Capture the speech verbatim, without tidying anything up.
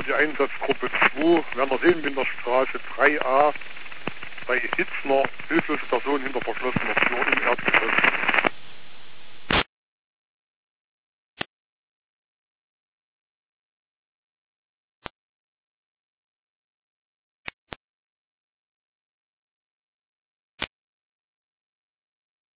die Einsatzgruppe zwei, Werner Seelenbinderstraße drei a, bei Hitzner, hilflose Person hinter verschlossener Tür im Erdgeschoss.